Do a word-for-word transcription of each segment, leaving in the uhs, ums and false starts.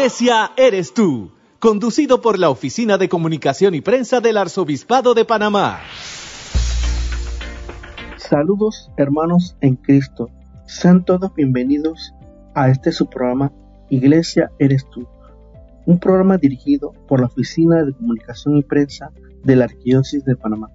Iglesia eres tú, conducido por la Oficina de Comunicación y Prensa del Arzobispado de Panamá. Saludos hermanos en Cristo, sean todos bienvenidos a este su programa Iglesia eres tú, un programa dirigido por la Oficina de Comunicación y Prensa de la Arquidiócesis de Panamá.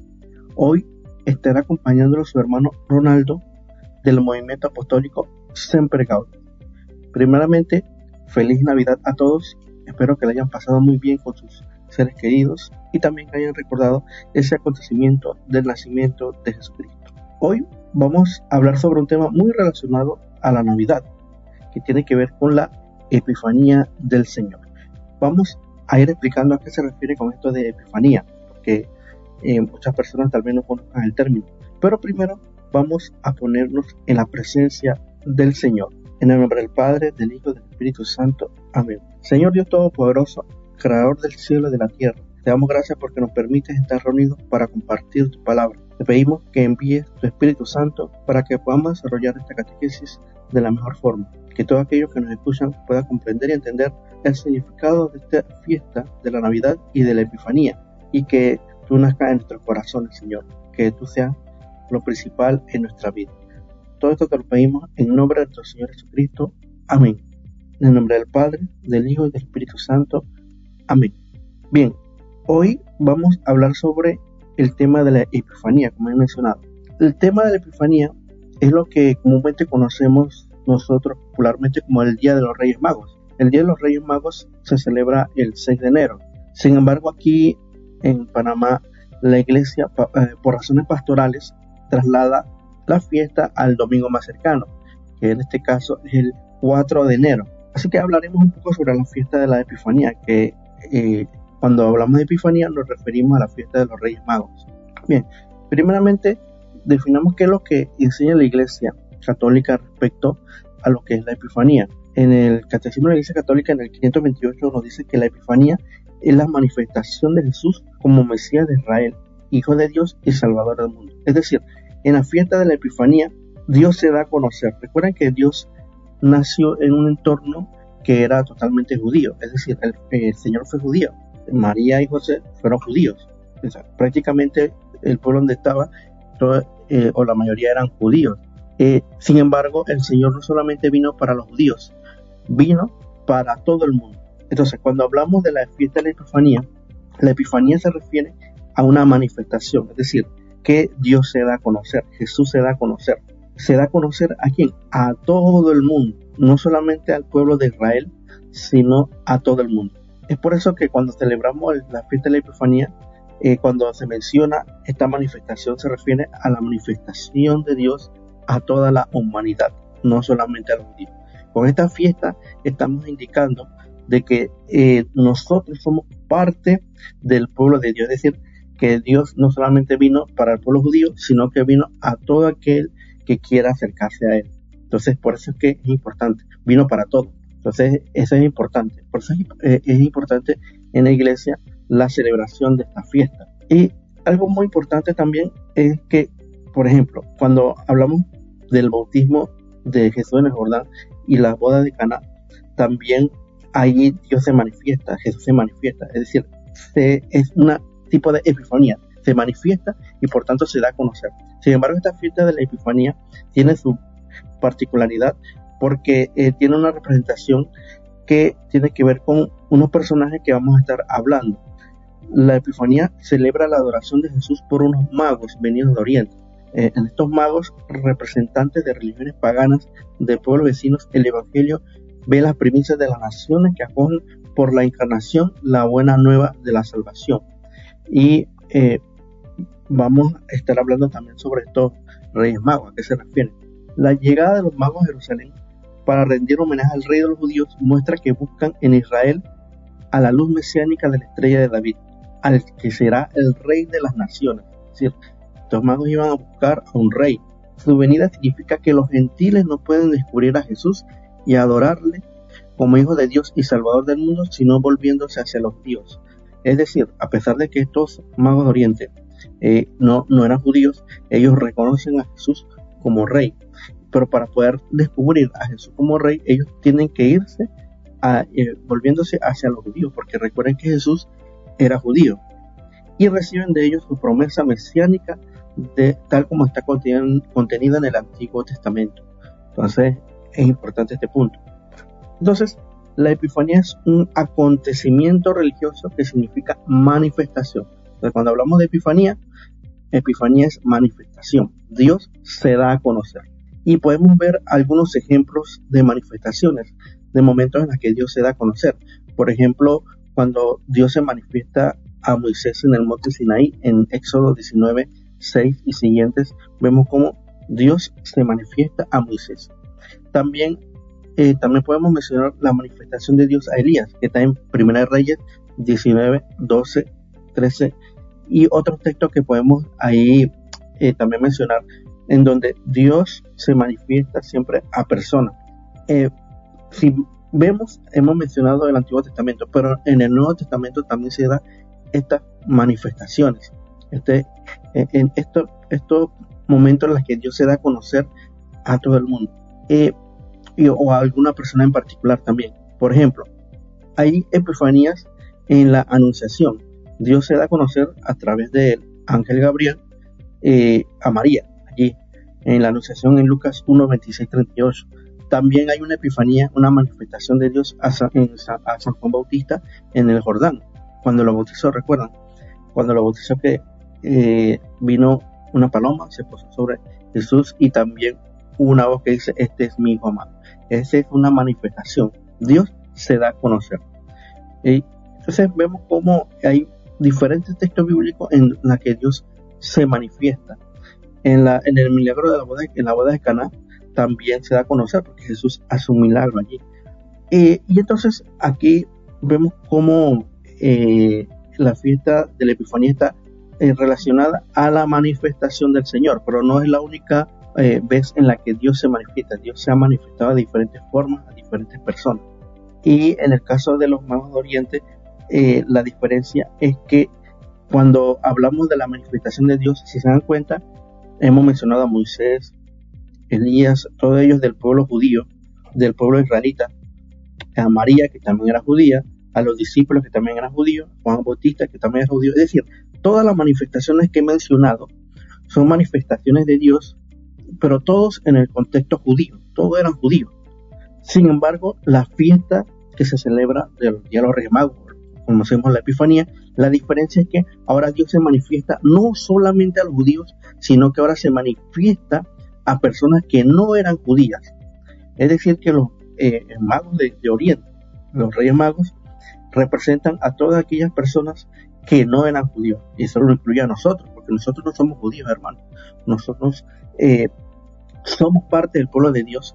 Hoy estará acompañándolo su hermano Ronaldo del Movimiento Apostólico Semper Gaudium. Primeramente, feliz Navidad a todos, espero que la hayan pasado muy bien con sus seres queridos y también que hayan recordado ese acontecimiento del nacimiento de Jesucristo. Hoy vamos a hablar sobre un tema muy relacionado a la Navidad, que tiene que ver con la Epifanía del Señor. Vamos a ir explicando a qué se refiere con esto de Epifanía, porque eh, muchas personas tal vez no conozcan el término, pero primero vamos a ponernos en la presencia del Señor. En el nombre del Padre, del Hijo y del Espíritu Santo. Amén. Señor Dios Todopoderoso, Creador del cielo y de la tierra, te damos gracias porque nos permites estar reunidos para compartir tu palabra. Te pedimos que envíes tu Espíritu Santo para que podamos desarrollar esta catequesis de la mejor forma. Que todos aquellos que nos escuchan puedan comprender y entender el significado de esta fiesta de la Navidad y de la Epifanía. Y que tú nazcas en nuestros corazones, Señor. Que tú seas lo principal en nuestra vida. Todo esto te lo pedimos en nombre de nuestro Señor Jesucristo. Amén. En el nombre del Padre, del Hijo y del Espíritu Santo. Amén. Bien, hoy vamos a hablar sobre el tema de la Epifanía, como he mencionado. El tema de la Epifanía es lo que comúnmente conocemos nosotros popularmente como el Día de los Reyes Magos. El Día de los Reyes Magos se celebra el seis de enero. Sin embargo, aquí en Panamá, la iglesia, por razones pastorales, traslada la fiesta al domingo más cercano, que en este caso es el cuatro de enero. Así que hablaremos un poco sobre la fiesta de la Epifanía, que eh, cuando hablamos de Epifanía nos referimos a la fiesta de los Reyes Magos. Bien, primeramente definamos qué es lo que enseña la Iglesia Católica respecto a lo que es la Epifanía. En el Catecismo de la Iglesia Católica, en el quinientos veintiocho, nos dice que la Epifanía es la manifestación de Jesús como Mesías de Israel, Hijo de Dios y Salvador del mundo. Es decir, en la fiesta de la Epifanía, Dios se da a conocer. Recuerden que Dios nació en un entorno que era totalmente judío, es decir, el, el Señor fue judío, María y José fueron judíos, o sea, prácticamente el pueblo donde estaba, todo, eh, o la mayoría eran judíos. Eh, sin embargo, el Señor no solamente vino para los judíos, vino para todo el mundo. Entonces, cuando hablamos de la fiesta de la Epifanía, la Epifanía se refiere a una manifestación, es decir, que Dios se da a conocer, Jesús se da a conocer. ¿Se da a conocer a quién? A todo el mundo, no solamente al pueblo de Israel, sino a todo el mundo. Es por eso que cuando celebramos la fiesta de la Epifanía, eh, cuando se menciona esta manifestación, se refiere a la manifestación de Dios a toda la humanidad, no solamente a los judíos. Con esta fiesta estamos indicando de que eh, nosotros somos parte del pueblo de Dios, es decir, que Dios no solamente vino para el pueblo judío, sino que vino a todo aquel que quiera acercarse a él. Entonces, por eso es que es importante, vino para todo. Entonces, eso es importante. Por eso es, eh, es importante en la iglesia la celebración de esta fiesta. Y algo muy importante también es que, por ejemplo, cuando hablamos del bautismo de Jesús en el Jordán y la boda de Caná, también ahí Dios se manifiesta, Jesús se manifiesta. Es decir, se, es una tipo de epifanía, se manifiesta y por tanto se da a conocer. Sin embargo, esta fiesta de la Epifanía tiene su particularidad porque eh, tiene una representación que tiene que ver con unos personajes que vamos a estar hablando. La Epifanía celebra la adoración de Jesús por unos magos venidos de Oriente. Eh, en estos magos, representantes de religiones paganas de pueblos vecinos, el Evangelio ve las primicias de las naciones que acogen por la encarnación la buena nueva de la salvación. Y eh, vamos a estar hablando también sobre estos reyes magos. ¿A qué se refiere? La llegada de los magos a Jerusalén para rendir homenaje al rey de los judíos muestra que buscan en Israel a la luz mesiánica de la estrella de David, al que será el rey de las naciones. Es decir, estos magos iban a buscar a un rey. Su venida significa que los gentiles no pueden descubrir a Jesús y adorarle como hijo de Dios y salvador del mundo, sino volviéndose hacia los judíos. Es decir, a pesar de que estos magos de Oriente eh, no, no eran judíos, ellos reconocen a Jesús como rey. Pero para poder descubrir a Jesús como rey, ellos tienen que irse a, eh, volviéndose hacia los judíos, porque recuerden que Jesús era judío, y reciben de ellos su promesa mesiánica, de, tal como está contenida, contenida en el Antiguo Testamento. Entonces es importante este punto. Entonces, la Epifanía es un acontecimiento religioso que significa manifestación. Entonces, cuando hablamos de Epifanía, Epifanía es manifestación. Dios se da a conocer. Y podemos ver algunos ejemplos de manifestaciones, de momentos en los que Dios se da a conocer. Por ejemplo, cuando Dios se manifiesta a Moisés en el monte Sinaí, en Éxodo diecinueve, seis y siguientes, vemos cómo Dios se manifiesta a Moisés. También, eh, también podemos mencionar la manifestación de Dios a Elías, que está en Primera de Reyes diecinueve, doce, trece, y otros textos que podemos ahí eh, también mencionar, en donde Dios se manifiesta siempre a personas. Eh, si vemos, hemos mencionado el Antiguo Testamento, pero en el Nuevo Testamento también se da estas manifestaciones, este, en estos, estos momentos en los que Dios se da a conocer a todo el mundo, eh, y, o a alguna persona en particular también. Por ejemplo, hay epifanías en la Anunciación. Dios se da a conocer a través del ángel Gabriel eh, a María, allí en la Anunciación en Lucas uno, veintiséis, treinta y ocho. También hay una epifanía, una manifestación de Dios a San, en, a San Juan Bautista en el Jordán, cuando lo bautizó, recuerdan, cuando lo bautizó que eh, vino una paloma, se posó sobre Jesús, y también una voz que dice: este es mi hijo amado. Esa es una manifestación. Dios se da a conocer. Y entonces vemos cómo hay diferentes textos bíblicos en los que Dios se manifiesta. En, la, en el milagro de la boda, en la boda de Caná, también se da a conocer porque Jesús hace un milagro allí. Eh, y entonces aquí vemos cómo eh, la fiesta de la Epifanía está eh, relacionada a la manifestación del Señor, pero no es la única eh, vez en la que Dios se manifiesta. Dios se ha manifestado de diferentes formas a diferentes personas. Y en el caso de los magos de Oriente, eh, la diferencia es que cuando hablamos de la manifestación de Dios, si se dan cuenta, hemos mencionado a Moisés, Elías, todos ellos del pueblo judío, del pueblo israelita, a María, que también era judía, a los discípulos, que también eran judíos, Juan Bautista, que también era judío. Es decir, todas las manifestaciones que he mencionado son manifestaciones de Dios, pero todos en el contexto judío, todos eran judíos. Sin embargo, la fiesta que se celebra del Día de los Reyes Magos, conocemos la Epifanía, la diferencia es que ahora Dios se manifiesta no solamente a los judíos, sino que ahora se manifiesta a personas que no eran judías. Es decir, que los eh, magos de, de Oriente, los Reyes Magos, representan a todas aquellas personas que no eran judíos. Y eso lo incluye a nosotros, porque nosotros no somos judíos, hermanos. Nosotros eh, somos parte del pueblo de Dios.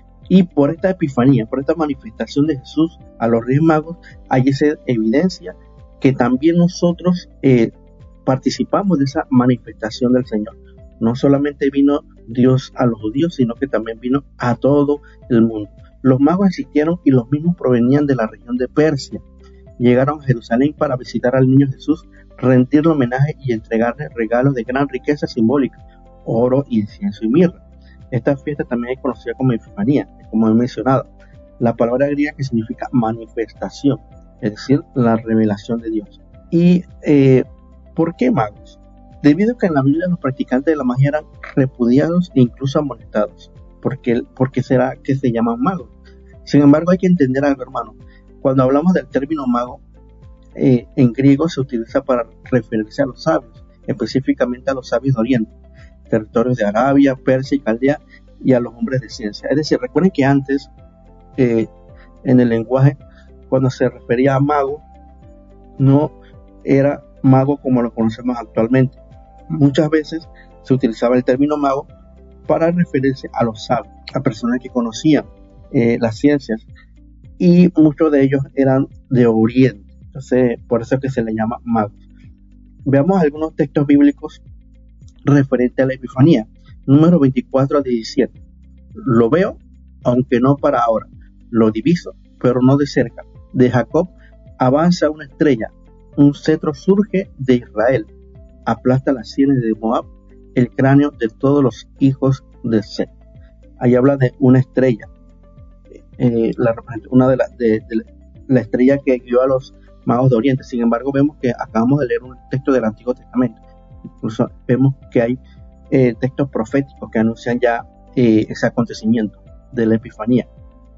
Y por esta epifanía, por esta manifestación de Jesús a los Reyes Magos, hay esa evidencia que también nosotros eh, participamos de esa manifestación del Señor. No solamente vino Dios a los judíos, sino que también vino a todo el mundo. Los magos existieron y los mismos provenían de la región de Persia. Llegaron a Jerusalén para visitar al niño Jesús, rendirle homenaje y entregarle regalos de gran riqueza simbólica, oro, incienso y mirra. Esta fiesta también es conocida como Epifanía, como he mencionado, la palabra griega que significa manifestación, es decir, la revelación de Dios. ¿Y eh, por qué magos? Debido a que en la Biblia los practicantes de la magia eran repudiados e incluso amonestados. ¿Por qué, por qué será que se llaman magos? Sin embargo, hay que entender algo, hermano. Cuando hablamos del término mago, eh, en griego se utiliza para referirse a los sabios, específicamente a los sabios de Oriente, territorios de Arabia, Persia y Caldea, y a los hombres de ciencia. Es decir, recuerden que antes, eh, en el lenguaje, cuando se refería a mago, no era mago como lo conocemos actualmente. Muchas veces se utilizaba el término mago para referirse a los sabios, a personas que conocían eh, las ciencias, y muchos de ellos eran de Oriente. Entonces, por eso es que se le llama magos. Veamos algunos textos bíblicos referentes a la Epifanía. Número veinticuatro a diecisiete. Lo veo, aunque no para ahora. Lo diviso, pero no de cerca. De Jacob avanza una estrella. Un cetro surge de Israel. Aplasta las sienes de Moab, el cráneo de todos los hijos de Set. Ahí habla de una estrella. eh, la, una de, la, de, de la estrella que guió a los magos de Oriente. Sin embargo, vemos que acabamos de leer un texto del Antiguo Testamento. Incluso vemos que hay eh, textos proféticos que anuncian ya eh, ese acontecimiento de la Epifanía.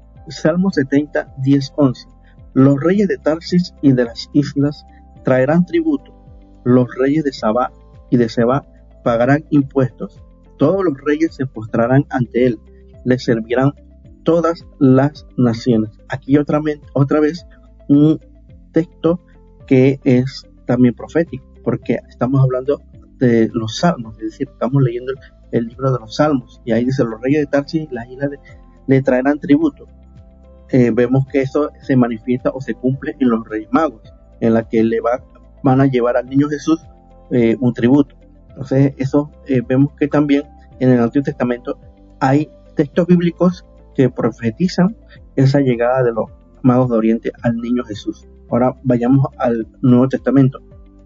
Salmo setenta, diez, once. Los reyes de Tarsis y de las islas traerán tributo. Los reyes de Sabá y de Seba pagarán impuestos. Todos los reyes se postrarán ante él. Le servirán todas las naciones. Aquí otra, otra vez un texto que es también profético, porque estamos hablando de los salmos, es decir, estamos leyendo el, el libro de los salmos, y ahí dice: los reyes de Tarsis y las islas de, le traerán tributo. Eh, vemos que eso se manifiesta o se cumple en los Reyes Magos, en la que le va, van a llevar al niño Jesús eh, un tributo. Entonces, eso eh, vemos que también en el Antiguo Testamento hay textos bíblicos que profetizan esa llegada de los magos de Oriente al niño Jesús. Ahora vayamos al Nuevo Testamento.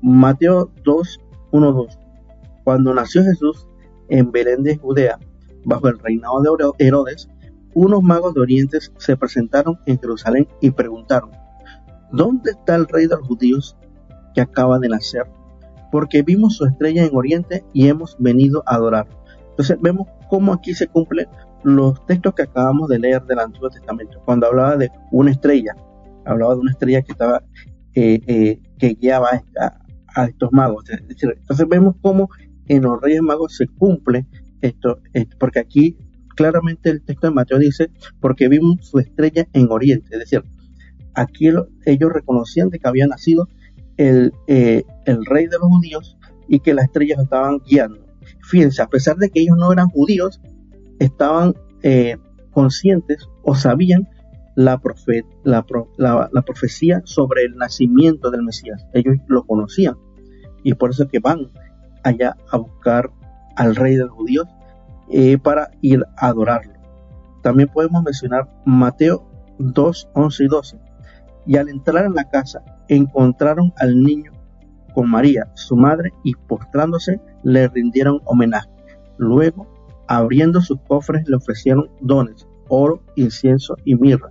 Mateo dos, uno, dos. Cuando nació Jesús en Belén de Judea, bajo el reinado de Herodes, unos magos de Oriente se presentaron en Jerusalén y preguntaron: ¿dónde está el rey de los judíos que acaba de nacer? Porque vimos su estrella en Oriente y hemos venido a adorarlo. Entonces vemos cómo aquí se cumplen los textos que acabamos de leer del Antiguo Testamento. Cuando hablaba de una estrella, hablaba de una estrella que estaba eh, eh, que guiaba a, a estos magos. Es decir, entonces vemos cómo en los Reyes Magos se cumple esto, esto, porque aquí claramente el texto de Mateo dice: porque vimos su estrella en Oriente. Es decir, aquí lo, ellos reconocían de que había nacido el, eh, el rey de los judíos y que las estrellas lo estaban guiando. Fíjense, a pesar de que ellos no eran judíos, estaban eh, conscientes o sabían la, profe, la, la, la profecía sobre el nacimiento del Mesías. Ellos lo conocían, y por eso es que van allá a buscar al rey de los judíos eh, para ir a adorarlo. También podemos mencionar Mateo dos, once y doce. Y al entrar en la casa encontraron al niño con María, su madre, y postrándose le rindieron homenaje. Luego, abriendo sus cofres, le ofrecieron dones, oro, incienso y mirra.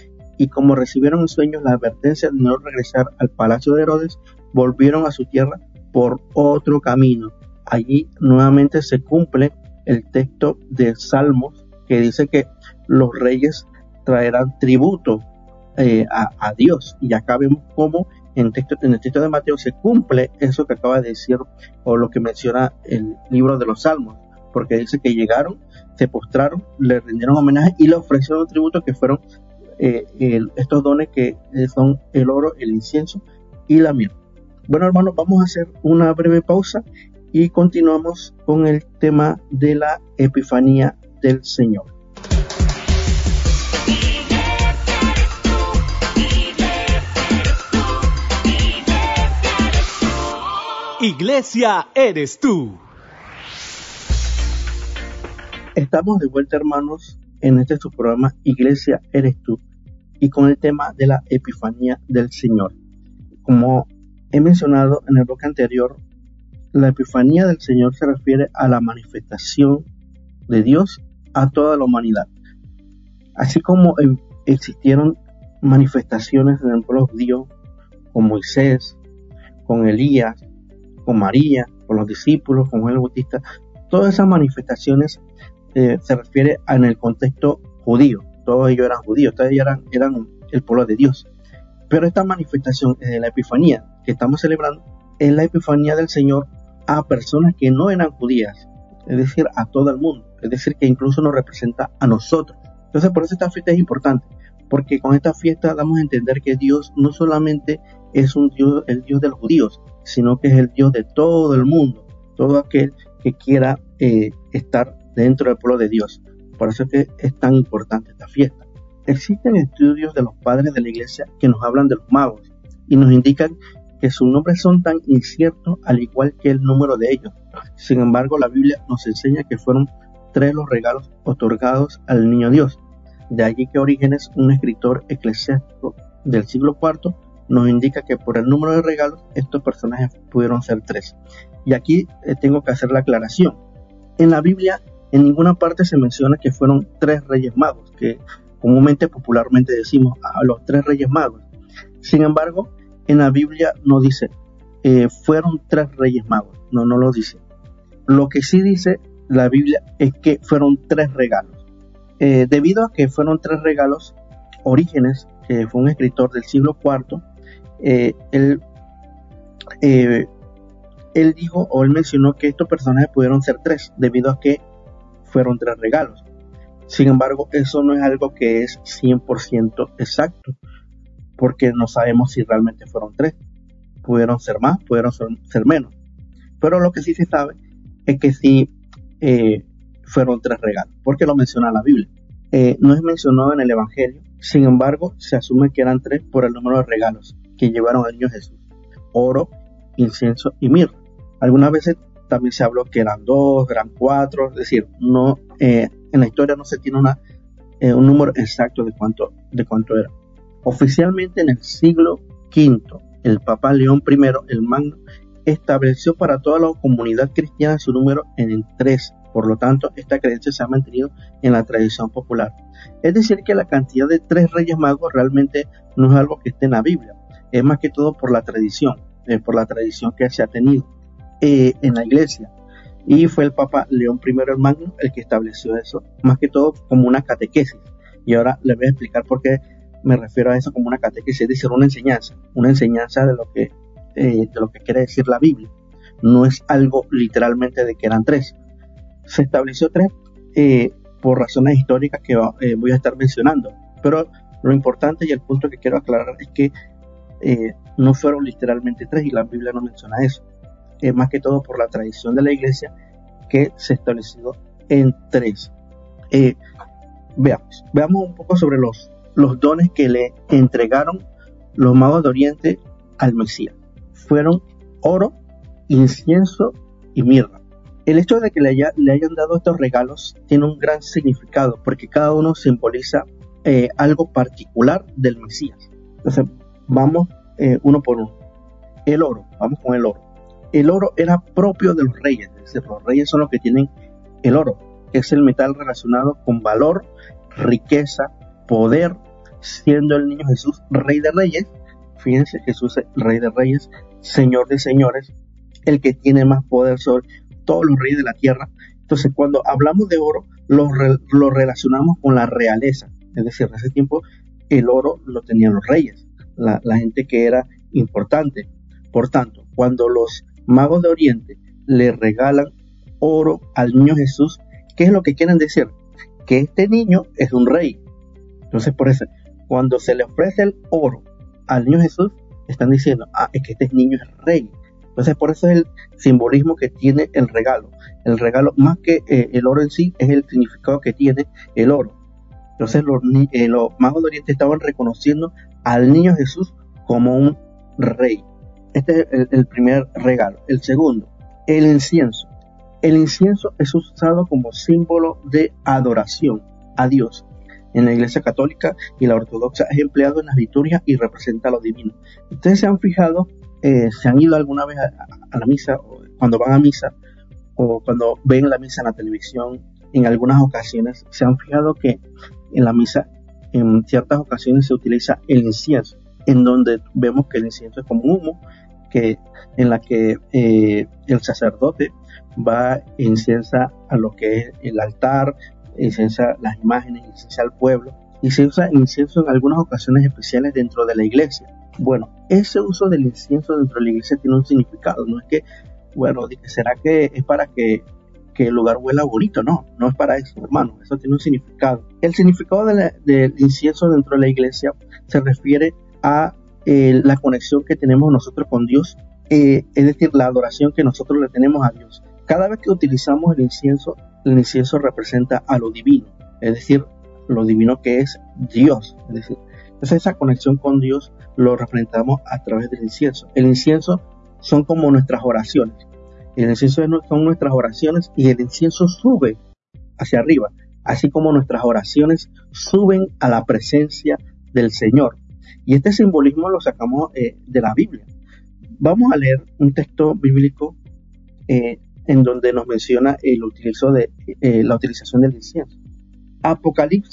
Y como recibieron en sueños la advertencia de no regresar al palacio de Herodes, volvieron a su tierra por otro camino. Allí nuevamente se cumple el texto de Salmos que dice que los reyes traerán tributo eh, a, a Dios. Y acá vemos cómo en, texto, en el texto de Mateo se cumple eso que acaba de decir, o lo que menciona el libro de los Salmos, porque dice que llegaron, se postraron, le rindieron homenaje y le ofrecieron tributo, que fueron eh, el, estos dones que son el oro, el incienso y la mirra. Bueno, hermanos, vamos a hacer una breve pausa y continuamos con el tema de la Epifanía del Señor. Iglesia eres tú. Estamos de vuelta, hermanos, en este su programa Iglesia eres tú, y con el tema de la Epifanía del Señor. Como he mencionado en el bloque anterior, la Epifanía del Señor se refiere a la manifestación de Dios a toda la humanidad. Así como existieron manifestaciones en el pueblo judío con Moisés, con Elías, con María, con los discípulos, con Juan el Bautista, todas esas manifestaciones eh, se refiere a, en el contexto judío. Todos ellos eran judíos, todos ellos eran, eran el pueblo de Dios. Pero esta manifestación de la Epifanía que estamos celebrando es la Epifanía del Señor a personas que no eran judías, es decir, a todo el mundo, es decir, que incluso nos representa a nosotros. Entonces, por eso esta fiesta es importante, porque con esta fiesta damos a entender que Dios no solamente es un Dios, el Dios de los judíos, sino que es el Dios de todo el mundo, todo aquel que quiera eh, estar dentro del pueblo de Dios. Por eso es que es tan importante esta fiesta. Existen estudios de los padres de la iglesia que nos hablan de los magos y nos indican que sus nombres son tan inciertos al igual que el número de ellos. Sin embargo, la Biblia nos enseña que fueron tres los regalos otorgados al niño Dios. De allí que Orígenes, un escritor eclesiástico del siglo cuarto, nos indica que por el número de regalos estos personajes pudieron ser tres. Y aquí eh, tengo que hacer la aclaración. En la Biblia en ninguna parte se menciona que fueron tres reyes magos, que comúnmente, popularmente decimos a los tres reyes magos. Sin embargo, en la Biblia no dice eh, fueron tres reyes magos, no, no lo dice. Lo que sí dice la Biblia es que fueron tres regalos. Eh, debido a que fueron tres regalos, Orígenes, que fue un escritor del siglo cuarto, eh, él, eh, él dijo o él mencionó que estos personajes pudieron ser tres, debido a que fueron tres regalos. Sin embargo, eso no es algo que es cien por ciento exacto, porque no sabemos si realmente fueron tres. Pudieron ser más, pudieron ser, ser menos. Pero lo que sí se sabe es que sí eh, fueron tres regalos, porque lo menciona la Biblia. Eh, no es mencionado en el Evangelio, sin embargo, se asume que eran tres por el número de regalos que llevaron al niño Jesús: oro, incienso y mirra. Algunas veces también se habló que eran dos, eran cuatro, es decir, no, eh, en la historia no se tiene una, eh, un número exacto de cuánto, de cuánto era. Oficialmente en el siglo quinto, el Papa León primero, el Magno, estableció para toda la comunidad cristiana su número en tres. Por lo tanto, esta creencia se ha mantenido en la tradición popular. Es decir, que la cantidad de tres reyes magos realmente no es algo que esté en la Biblia. Es más que todo por la tradición, eh, por la tradición que se ha tenido eh, en la iglesia. Y fue el Papa León primero el Magno el que estableció eso, más que todo como una catequesis. Y ahora les voy a explicar por qué me refiero a eso como una catequesis, es decir, una enseñanza, una enseñanza de lo que, eh, de lo que quiere decir la Biblia. No es algo literalmente de que eran tres. Se estableció tres eh, por razones históricas que eh, voy a estar mencionando, pero lo importante y el punto que quiero aclarar es que eh, no fueron literalmente tres y la Biblia no menciona eso. Es más que todo por la tradición de la iglesia que se estableció en tres. Eh, veamos, veamos un poco sobre los, los dones que le entregaron los magos de Oriente al Mesías. Fueron oro, incienso y mirra. El hecho de que le, haya, le hayan dado estos regalos tiene un gran significado, porque cada uno simboliza eh, algo particular del Mesías. Entonces, vamos eh, uno por uno. El oro, vamos con el oro. El oro era propio de los reyes, es decir, los reyes son los que tienen el oro, que es el metal relacionado con valor, riqueza, poder, siendo el niño Jesús rey de reyes. Fíjense, Jesús es rey de reyes, señor de señores, el que tiene más poder sobre todos los reyes de la tierra. Entonces, cuando hablamos de oro, lo, re, lo relacionamos con la realeza. Es decir, en ese tiempo el oro lo tenían los reyes, la, la gente que era importante. Por tanto, cuando los magos de Oriente le regalan oro al niño Jesús, ¿qué es lo que quieren decir? Que este niño es un rey. Entonces, por eso, cuando se le ofrece el oro al niño Jesús, están diciendo, ah, es que este niño es rey. Entonces, por eso es el simbolismo que tiene el regalo. El regalo, más que eh, el oro en sí, es el significado que tiene el oro. Entonces, los, eh, los magos de Oriente estaban reconociendo al niño Jesús como un rey. Este es el, el primer regalo. El segundo, el incienso. El incienso es usado como símbolo de adoración a Dios. En la Iglesia Católica y la Ortodoxa es empleado en las liturgias y representa lo divino. Ustedes se han fijado, eh, se han ido alguna vez a, a la misa, o cuando van a misa, o cuando ven la misa en la televisión, en algunas ocasiones, se han fijado que en la misa, en ciertas ocasiones se utiliza el incienso, en donde vemos que el incienso es como humo, que en la que eh, el sacerdote va e inciensa a lo que es el altar, inciensa las imágenes, inciensa al pueblo, y se usa incienso en algunas ocasiones especiales dentro de la iglesia. Bueno, ese uso del incienso dentro de la iglesia tiene un significado. No es que, bueno, ¿será que es para que, que el lugar huela bonito? No, no es para eso, hermano. Eso tiene un significado. El significado de la, del incienso dentro de la iglesia se refiere a eh, la conexión que tenemos nosotros con Dios, eh, es decir, la adoración que nosotros le tenemos a Dios. Cada vez que utilizamos el incienso, el incienso representa a lo divino, es decir, lo divino que es Dios. Es decir, entonces esa conexión con Dios lo representamos a través del incienso. El incienso son como nuestras oraciones. El incienso son nuestras oraciones y el incienso sube hacia arriba, así como nuestras oraciones suben a la presencia del Señor. Y este simbolismo lo sacamos eh, de la Biblia. Vamos a leer un texto bíblico eh, en donde nos menciona el utilizo de, eh, la utilización del incienso. Apocalipsis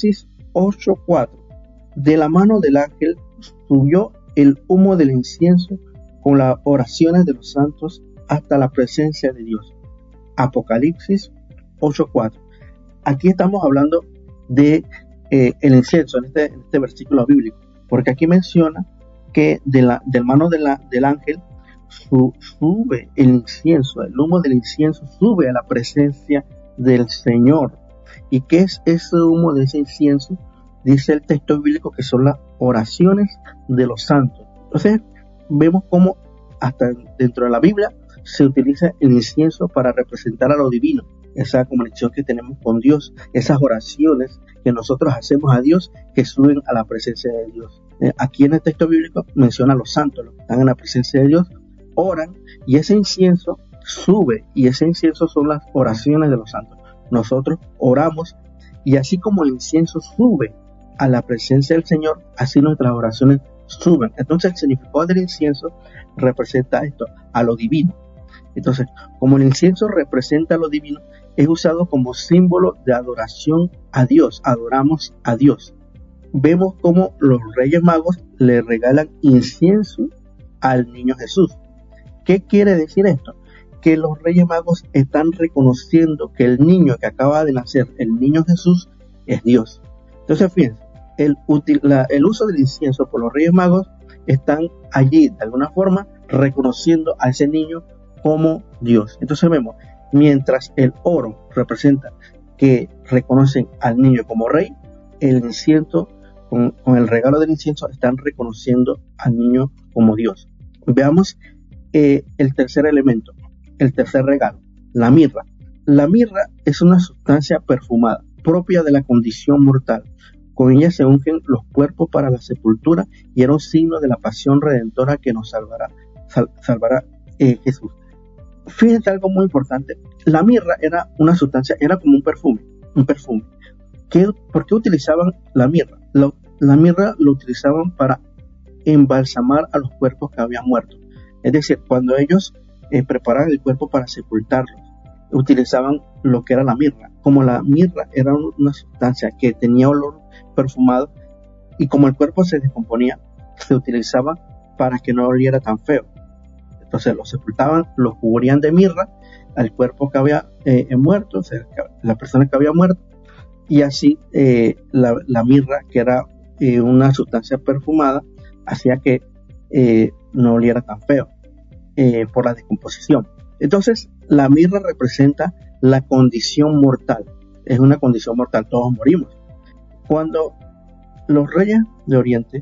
ocho cuatro. De la mano del ángel subió el humo del incienso con las oraciones de los santos hasta la presencia de Dios. Apocalipsis ocho cuatro. Aquí estamos hablando de eh, el incienso en este, en este versículo bíblico, porque aquí menciona que de la del mano de la, del ángel su, sube el incienso, el humo del incienso sube a la presencia del Señor. ¿Y qué es ese humo de ese incienso? Dice el texto bíblico que son las oraciones de los santos. Entonces vemos cómo hasta dentro de la Biblia se utiliza el incienso para representar a lo divino, esa comunicación que tenemos con Dios, esas oraciones que nosotros hacemos a Dios que suben a la presencia de Dios. Eh, aquí en el texto bíblico menciona a los santos, los que están en la presencia de Dios, oran y ese incienso sube, y ese incienso son las oraciones de los santos. Nosotros oramos y así como el incienso sube a la presencia del Señor, así nuestras oraciones suben. Entonces el significado del incienso representa esto, a lo divino. Entonces, como el incienso representa lo divino, es usado como símbolo de adoración a Dios. Adoramos a Dios. Vemos cómo los Reyes Magos le regalan incienso al niño Jesús. ¿Qué quiere decir esto? Que los Reyes Magos están reconociendo que el niño que acaba de nacer, el niño Jesús, es Dios. Entonces, fíjense, el, la, el uso del incienso por los Reyes Magos están allí, de alguna forma, reconociendo a ese niño como Dios. Entonces vemos, mientras el oro representa que reconocen al niño como rey, el incienso, con, con el regalo del incienso, están reconociendo al niño como Dios. Veamos eh, el tercer elemento, el tercer regalo, la mirra. La mirra es una sustancia perfumada, propia de la condición mortal. Con ella se ungen los cuerpos para la sepultura y era un signo de la pasión redentora que nos salvará, sal, salvará eh, Jesús. Fíjense algo muy importante. La mirra era una sustancia, era como un perfume, un perfume. ¿Qué, ¿Por qué utilizaban la mirra? La, la mirra lo utilizaban para embalsamar a los cuerpos que habían muerto. Es decir, cuando ellos eh, preparaban el cuerpo para sepultarlos, utilizaban lo que era la mirra. Como la mirra era una sustancia que tenía olor perfumado y como el cuerpo se descomponía, se utilizaba para que no oliera tan feo. Entonces lo sepultaban, lo cubrían de mirra al cuerpo que había eh, muerto, o sea, la persona que había muerto, y así eh, la, la mirra, que era eh, una sustancia perfumada, hacía que eh, no oliera tan feo eh, por la descomposición. Entonces la mirra representa la condición mortal, es una condición mortal, todos morimos. Cuando los reyes de Oriente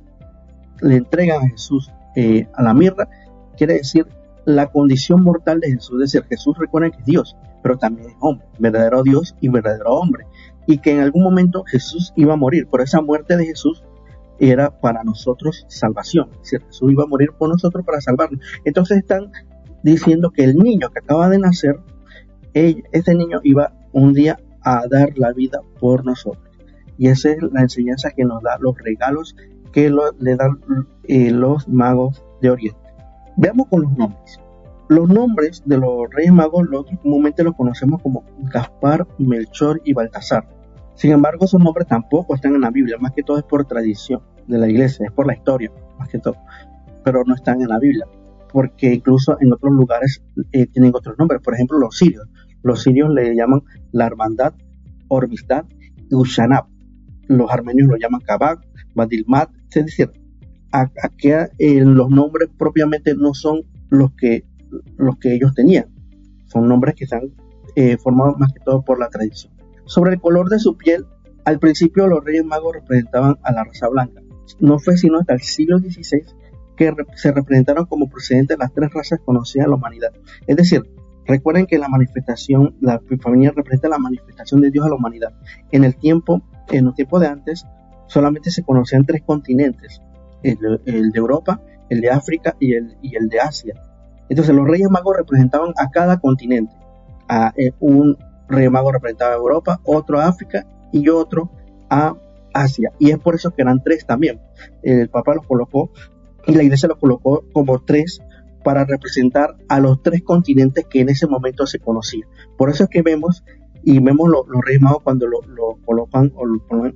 le entregan a Jesús eh, a la mirra, quiere decir la condición mortal de Jesús, es decir, Jesús recuerda que es Dios, pero también es hombre, verdadero Dios y verdadero hombre, y que en algún momento Jesús iba a morir, pero esa muerte de Jesús era para nosotros salvación, es decir, Jesús iba a morir por nosotros para salvarnos. Entonces están diciendo que el niño que acaba de nacer, él, ese niño iba un día a dar la vida por nosotros, y esa es la enseñanza que nos da los regalos que lo, le dan eh, los magos de Oriente. Veamos con los nombres. Los nombres de los Reyes Magos, nosotros comúnmente los conocemos como Gaspar, Melchor y Baltasar. Sin embargo, esos nombres tampoco están en la Biblia, más que todo es por tradición de la iglesia, es por la historia, más que todo. Pero no están en la Biblia, porque incluso en otros lugares eh, tienen otros nombres. Por ejemplo, los sirios. Los sirios le llaman la Hermandad, Ormistad y Ushanab. Los armenios lo llaman Kabak, Badilmat, es decir, aquí eh, los nombres propiamente no son los que, los que ellos tenían, son nombres que están eh, formados más que todo por la tradición. Sobre el color de su piel, al principio los Reyes Magos representaban a la raza blanca. No fue sino hasta el siglo dieciséis que re- se representaron como procedentes de las tres razas conocidas en la humanidad. Es decir, recuerden que la manifestación, la epifanía representa la manifestación de Dios a la humanidad. En el tiempo, en los tiempos de antes, solamente se conocían tres continentes. El, el de Europa, el de África y el, y el de Asia. Entonces los Reyes Magos representaban a cada continente. A, eh, un Rey Mago representaba a Europa, otro a África y otro a Asia. Y es por eso que eran tres también. El Papa los colocó y la Iglesia los colocó como tres para representar a los tres continentes que en ese momento se conocían. Por eso es que vemos y vemos lo, los Reyes Magos cuando lo, lo colocan o lo ponen,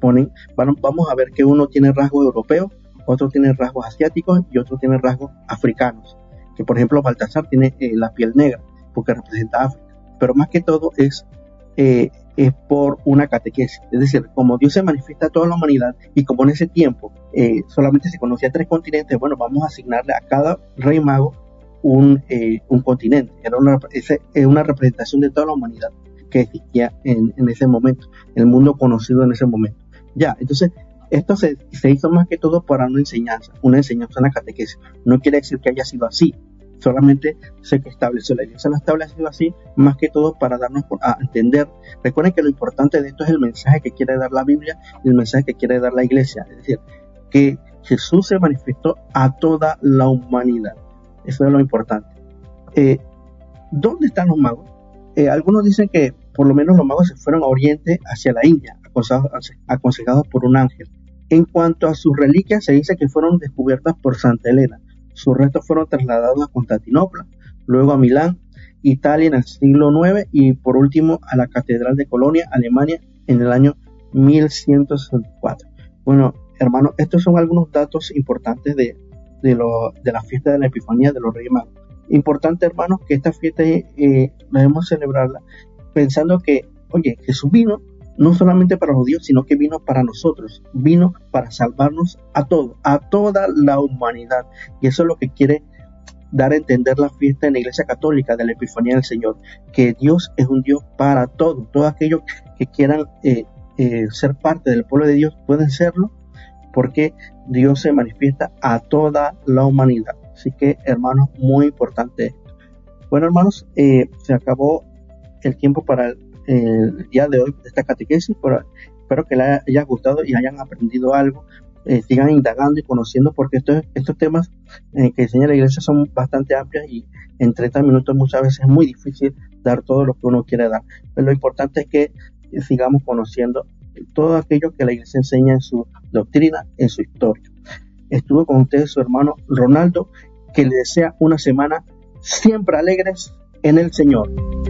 ponen, van, vamos a ver que uno tiene rasgos europeos, otro tiene rasgos asiáticos y otro tiene rasgos africanos. Que por ejemplo Baltasar tiene eh, la piel negra porque representa África. Pero más que todo es, eh, es por una catequesis. Es decir, como Dios se manifiesta a toda la humanidad y como en ese tiempo eh, solamente se conocía tres continentes, bueno, vamos a asignarle a cada rey mago un, eh, un continente. Era una, ese, eh, una representación de toda la humanidad que existía en, en ese momento, el mundo conocido en ese momento. Ya, entonces, esto se, se hizo más que todo para una enseñanza, una enseñanza, una catequesis. No quiere decir que haya sido así, solamente se que estableció la iglesia, lo estableció así, más que todo para darnos a entender. Recuerden que lo importante de esto es el mensaje que quiere dar la Biblia y el mensaje que quiere dar la iglesia, es decir, que Jesús se manifestó a toda la humanidad. Eso es lo importante. Eh, ¿Dónde están los magos? Eh, algunos dicen que por lo menos los magos se fueron a Oriente, hacia la India, aconsejados, aconsejados por un ángel. En cuanto a sus reliquias, se dice que fueron descubiertas por Santa Elena. Sus restos fueron trasladados a Constantinopla, luego a Milán, Italia en el siglo nueve y por último a la Catedral de Colonia, Alemania, en el año mil ciento sesenta y cuatro. Bueno, hermanos, estos son algunos datos importantes de, de, lo, de la fiesta de la Epifanía de los Reyes Magos. Importante, hermanos, que esta fiesta eh, debemos celebrarla pensando que, oye, Jesús vino no solamente para los judíos, sino que vino para nosotros, vino para salvarnos a todos, a toda la humanidad. Y eso es lo que quiere dar a entender la fiesta en la Iglesia Católica de la Epifanía del Señor, que Dios es un Dios para todos. Todos aquellos que quieran eh, eh, ser parte del pueblo de Dios pueden serlo, porque Dios se manifiesta a toda la humanidad. Así que, hermanos, muy importante esto. Bueno, hermanos, eh, se acabó el tiempo para el, el día de hoy de esta catequesis. Pero espero que les haya gustado y hayan aprendido algo. Eh, sigan indagando y conociendo, porque estos, estos temas eh, que enseña la iglesia son bastante amplios y en treinta minutos muchas veces es muy difícil dar todo lo que uno quiere dar. Pero lo importante es que sigamos conociendo todo aquello que la iglesia enseña en su doctrina, en su historia. Estuvo con ustedes su hermano Ronaldo, que le desea una semana siempre alegres en el Señor.